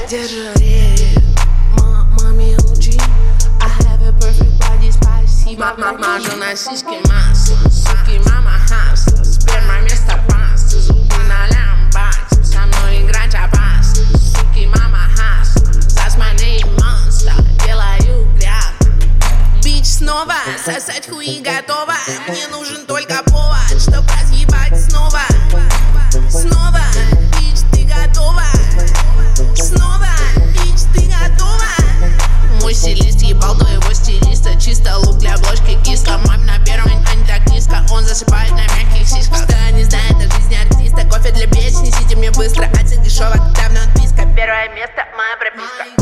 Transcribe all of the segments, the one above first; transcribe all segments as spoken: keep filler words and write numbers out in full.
держи реп, маме учи. I have a perfect body, спасибо. Мажу на сиськи масло, суки, мама хасла. Сперма вместо пасты, зубы на лямбаксе. Со мной играть опасно, суки, мама хасла. Засманный монстр, делаю грязно. Бич снова, сосать хуи готова. Мне нужен только повод, чтоб разъебать снова. Снова, бич, ты готова? Снова, бич, ты готова? Мой стилист ебал твоего стилиста. Чисто лук для обложки кисло. Маме на первом, а не так низко. Он засыпает на мягких сиськах. Что не знает о жизни артиста. Кофе для бич, несите мне быстро. Отсек дешевок, давно отписка. Первое место, моя прописка.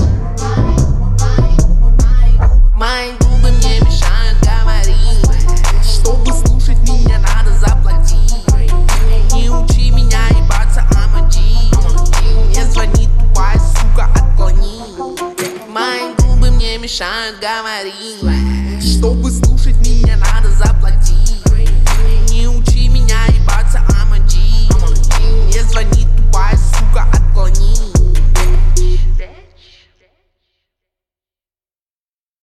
Мои губы мне мешают говорить. Чтобы слушать меня, надо заплатить. Не учи меня ебаться, I'm a G. Не звони, тупая сука, отклони. Мои губы мне мешают говорить. Чтобы